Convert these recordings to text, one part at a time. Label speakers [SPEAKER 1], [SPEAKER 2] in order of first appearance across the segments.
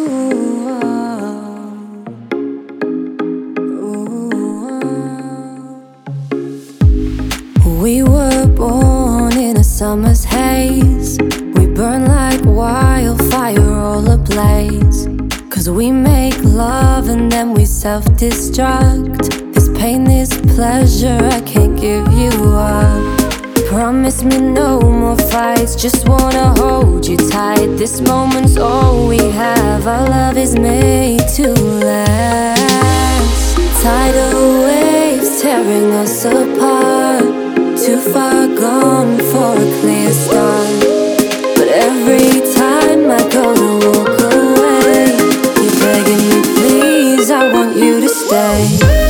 [SPEAKER 1] We were born in a summer's haze. We burn like wildfire all ablaze. 'Cause we make love and then we self-destruct. This pain, this pleasure, I can't give you up. Promise me no more fights, just wanna hold you tight. This moment's all we have, our love is made to last. Tidal waves tearing us apart, too far gone for a clear start. But every time I go to walk away, you're begging me, please, I want you to stay.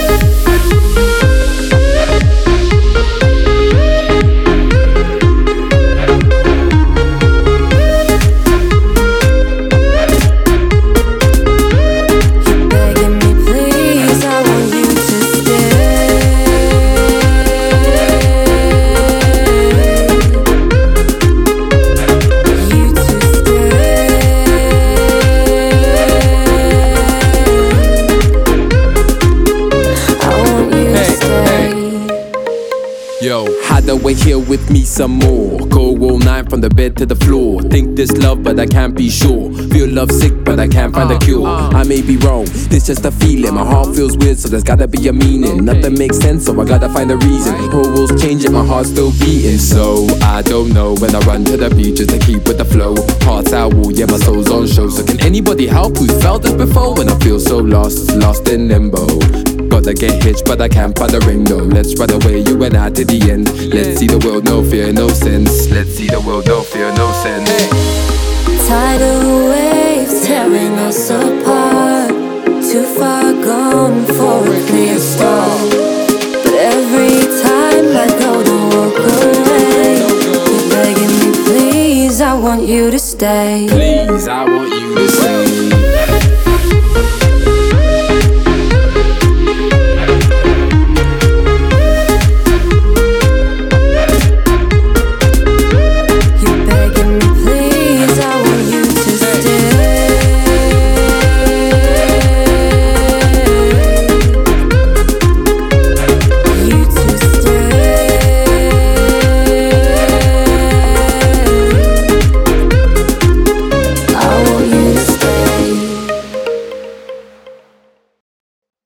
[SPEAKER 2] Yo, hide away here with me some more. Go all night from the bed to the floor. Think this love, but I can't be sure. Feel love sick, but I can't find a cure. I may be wrong, it's just a feeling. My heart feels weird, so there's gotta be a meaning. Nothing makes sense, so I gotta find a reason. Whole world's changing, my heart's still beating. So I don't know when I run to the beach just to keep with the flow. Heart's out, yeah, my soul's on show. So can anybody help who's felt this before? When I feel so lost, lost in limbo. Gotta get hitched, but I can't find the ring though. Let's run away, you and I, to the end. Let's see the world, no fear, no sense. Let's see the world, no fear, no sense.
[SPEAKER 1] Tidal waves tearing us apart, too far gone for a clear start. But every time I go to walk away, you're begging me, please, I want you to stay.
[SPEAKER 2] Please, I want you to stay.